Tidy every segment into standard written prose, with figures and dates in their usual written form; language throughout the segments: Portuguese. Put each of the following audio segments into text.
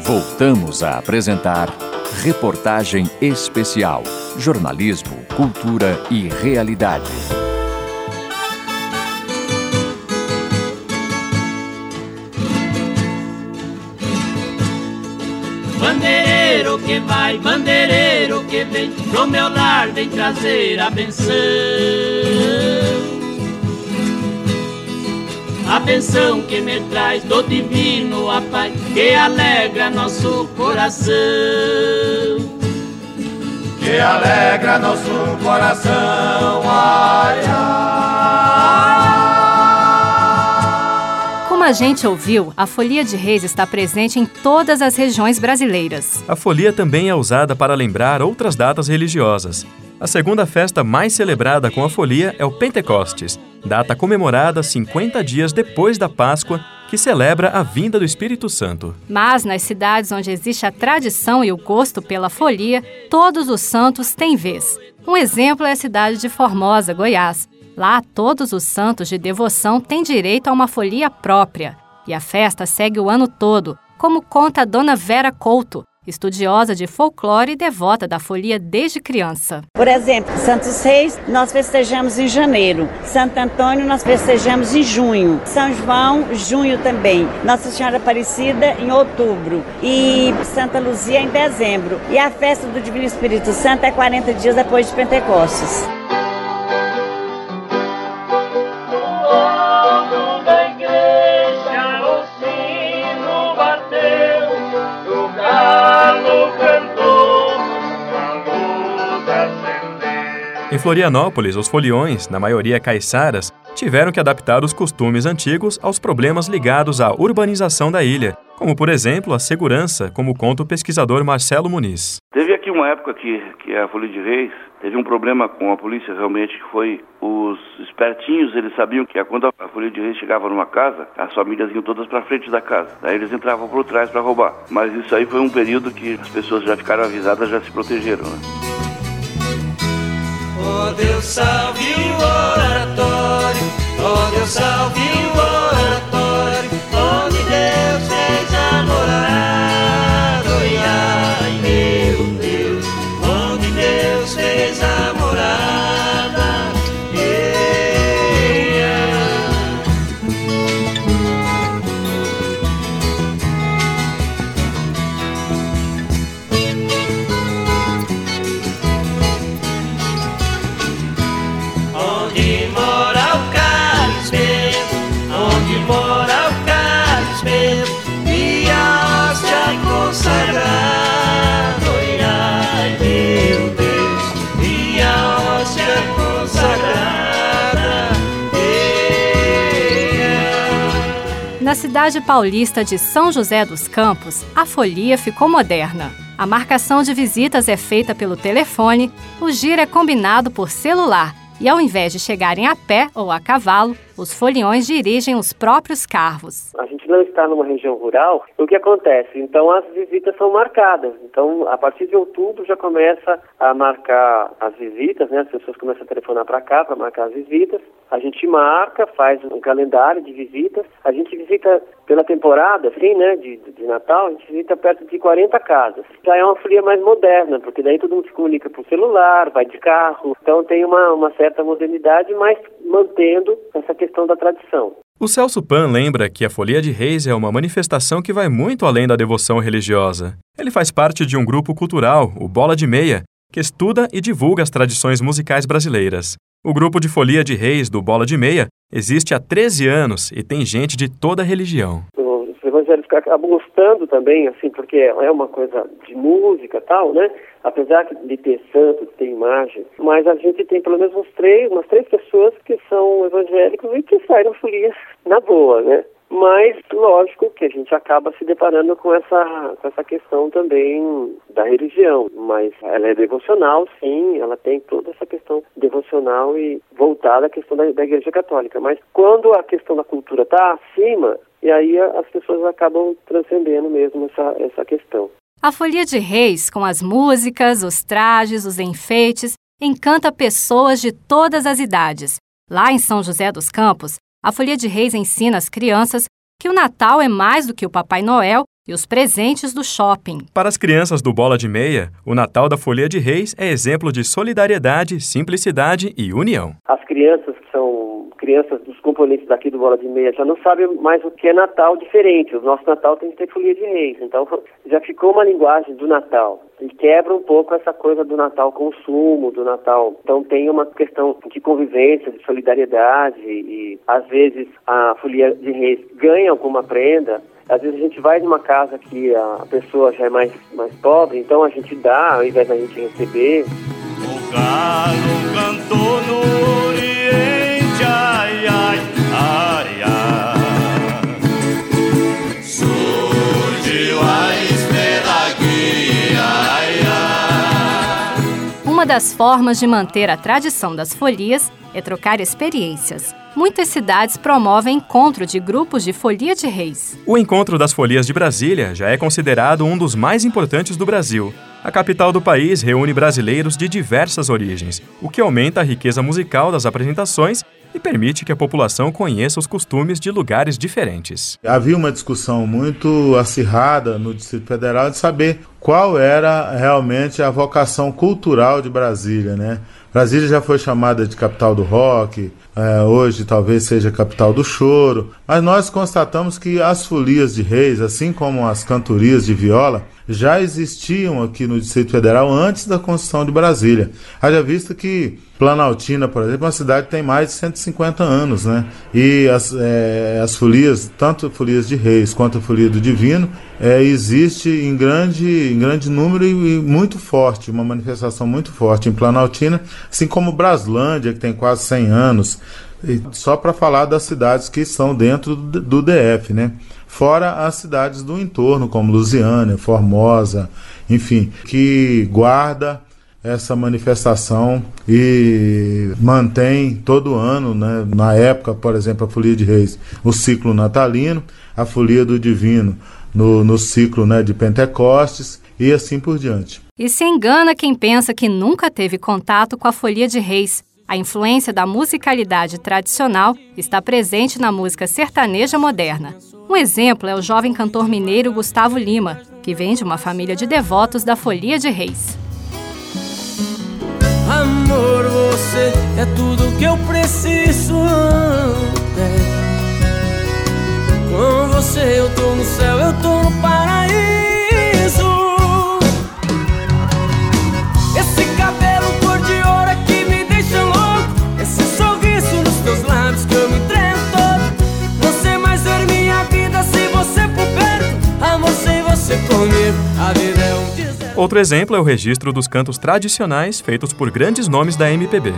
Voltamos a apresentar Reportagem Especial. Jornalismo, cultura e realidade. Bandeireiro que vai, bandeireiro que vem, pro meu lar vem trazer a benção. A benção que me traz do divino a paz, que alegra nosso coração. Que alegra nosso coração, ai, ai. Como a gente ouviu, a Folia de Reis está presente em todas as regiões brasileiras. A folia também é usada para lembrar outras datas religiosas. A segunda festa mais celebrada com a folia é o Pentecostes, data comemorada 50 dias depois da Páscoa, que celebra a vinda do Espírito Santo. Mas nas cidades onde existe a tradição e o gosto pela folia, todos os santos têm vez. Um exemplo é a cidade de Formosa, Goiás. Lá, todos os santos de devoção têm direito a uma folia própria. E a festa segue o ano todo, como conta a dona Vera Couto, estudiosa de folclore e devota da folia desde criança. Por exemplo, Santos Reis nós festejamos em janeiro, Santo Antônio nós festejamos em junho, São João, junho também, Nossa Senhora Aparecida em outubro e Santa Luzia em dezembro. E a festa do Divino Espírito Santo é 40 dias depois de Pentecostes. Em Florianópolis, os foliões, na maioria caiçaras, tiveram que adaptar os costumes antigos aos problemas ligados à urbanização da ilha, como, por exemplo, a segurança, como conta o pesquisador Marcelo Muniz. Teve aqui uma época que a Folia de Reis teve um problema com a polícia, realmente, que foi os espertinhos, eles sabiam que quando a Folia de Reis chegava numa casa, as famílias iam todas para frente da casa, daí eles entravam por trás para roubar. Mas isso aí foi um período que as pessoas já ficaram avisadas, já se protegeram, né? Oh, Deus salve o oratório, oh, Deus salve o oratório, onde Deus fez a morada, oi, ai, meu Deus, onde Deus fez a morada, Na cidade paulista de São José dos Campos, a folia ficou moderna. A marcação de visitas é feita pelo telefone, o giro é combinado por celular e, ao invés de chegarem a pé ou a cavalo, os foliões dirigem os próprios carros. A gente não está numa região rural, o que acontece? Então as visitas são marcadas. Então, a partir de outubro já começa a marcar as visitas, né? As pessoas começam a telefonar para cá para marcar as visitas. A gente marca, faz um calendário de visitas. A gente visita pela temporada, assim, né, de Natal, a gente visita perto de 40 casas. Já é uma folia mais moderna, porque daí todo mundo se comunica por celular, vai de carro. Então tem uma certa modernidade, mas mantendo essa questão da tradição. O Celso Pan lembra que a Folia de Reis é uma manifestação que vai muito além da devoção religiosa. Ele faz parte de um grupo cultural, o Bola de Meia, que estuda e divulga as tradições musicais brasileiras. O grupo de Folia de Reis do Bola de Meia existe há 13 anos e tem gente de toda a religião. Os evangélicos acabam gostando também, assim, porque é uma coisa de música e tal, né? Apesar de ter santo, de ter imagem, mas a gente tem pelo menos umas três pessoas que são evangélicos e que saíram folias na boa, né? Mas, lógico que a gente acaba se deparando com essa questão também da religião. Mas ela é devocional, sim, ela tem toda essa questão devocional e voltada à questão da Igreja Católica. Mas quando a questão da cultura está acima, e aí as pessoas acabam transcendendo mesmo essa questão. A Folia de Reis, com as músicas, os trajes, os enfeites, encanta pessoas de todas as idades. Lá em São José dos Campos, a Folia de Reis ensina às crianças que o Natal é mais do que o Papai Noel e os presentes do shopping. Para as crianças do Bola de Meia, o Natal da Folia de Reis é exemplo de solidariedade, simplicidade e união. As crianças que são crianças dos componentes daqui do Bola de Meia já não sabem mais o que é Natal diferente. O nosso Natal tem que ter Folia de Reis. Então já ficou uma linguagem do Natal. E quebra um pouco essa coisa do Natal consumo, do Natal. Então tem uma questão de convivência, de solidariedade e às vezes a Folia de Reis ganha alguma prenda. Às vezes a gente vai numa casa que a pessoa já é mais pobre, então a gente dá ao invés da gente receber. O galo cantou no Oriente, ai, ai, ai, ai. Surgiu a espera, ai, ai. Uma das formas de manter a tradição das folias é trocar experiências. Muitas cidades promovem encontro de grupos de Folia de Reis. O Encontro das Folias de Brasília já é considerado um dos mais importantes do Brasil. A capital do país reúne brasileiros de diversas origens, o que aumenta a riqueza musical das apresentações e permite que a população conheça os costumes de lugares diferentes. Havia uma discussão muito acirrada no Distrito Federal de saber qual era realmente a vocação cultural de Brasília, né? Brasília já foi chamada de capital do rock, hoje talvez seja capital do choro, mas nós constatamos que as folias de reis, assim como as cantorias de viola, já existiam aqui no Distrito Federal antes da construção de Brasília. Haja vista que Planaltina, por exemplo, é uma cidade que tem mais de 150 anos, né? E as folias, tanto a folias de reis quanto a folia do divino, existe em grande número e muito forte, uma manifestação muito forte em Planaltina, assim como Braslândia, que tem quase 100 anos, e só para falar das cidades que estão dentro do DF, né? Fora as cidades do entorno, como Lusiânia, Formosa, enfim, que guarda essa manifestação e mantém todo ano, né? Na época, por exemplo, a Folia de Reis, o ciclo natalino, a Folia do Divino no ciclo, né, de Pentecostes e assim por diante. E se engana quem pensa que nunca teve contato com a Folia de Reis. A influência da musicalidade tradicional está presente na música sertaneja moderna. Um exemplo é o jovem cantor mineiro Gustavo Lima, que vem de uma família de devotos da Folia de Reis. Amor, você é tudo que eu preciso. Com você eu tô no céu, eu tô no paraíso. Esse cabelo cor de ouro é que me deixa louco. Esse sorriso nos teus lábios que eu me entrego todo. Não sei mais ver minha vida se você por perto. Amor, sem você comigo, a vida é um deserto. Outro exemplo é o registro dos cantos tradicionais feitos por grandes nomes da MPB.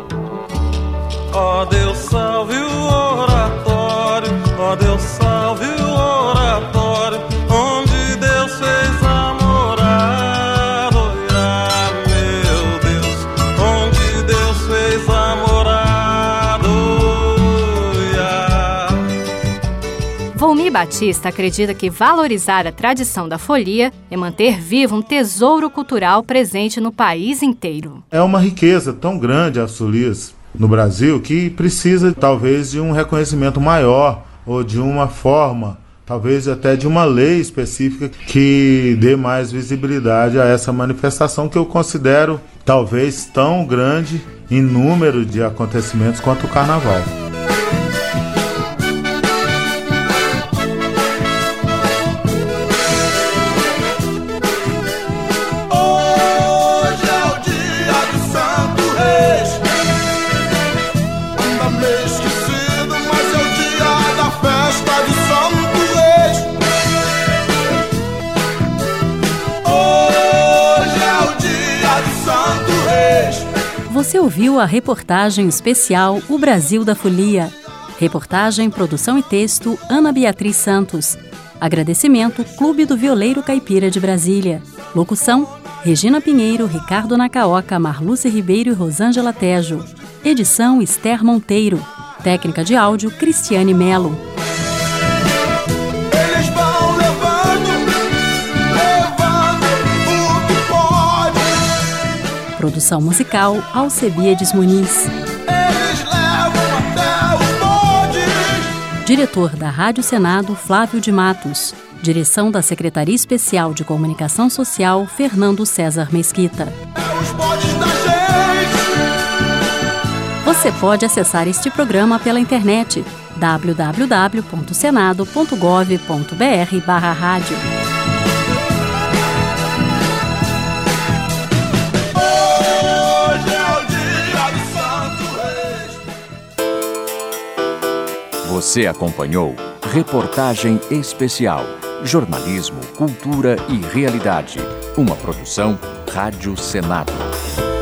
Ó Deus, salve o oratório, ó Deus, salve o oratório, onde Deus fez a morada, olha, meu Deus, onde Deus fez a morada, olha. Volmir Batista acredita que valorizar a tradição da folia é manter vivo um tesouro cultural presente no país inteiro. É uma riqueza tão grande as folias no Brasil que precisa talvez de um reconhecimento maior ou de uma forma, talvez até de uma lei específica que dê mais visibilidade a essa manifestação que eu considero talvez tão grande em número de acontecimentos quanto o Carnaval. Você ouviu a reportagem especial O Brasil da Folia. Reportagem, produção e texto, Ana Beatriz Santos. Agradecimento, Clube do Violeiro Caipira de Brasília. Locução, Regina Pinheiro, Ricardo Nacaoca, Marluce Ribeiro e Rosângela Tejo. Edição, Esther Monteiro. Técnica de áudio, Cristiane Melo. Eles vão levando o que pode. Produção musical, Alcebiades Muniz. Eles levam até os bodes. Diretor da Rádio Senado, Flávio de Matos. Direção da Secretaria Especial de Comunicação Social, Fernando César Mesquita. Você pode acessar este programa pela internet www.senado.gov.br/rádio. Você acompanhou Reportagem Especial, Jornalismo, Cultura e Realidade. Uma produção Rádio Senado.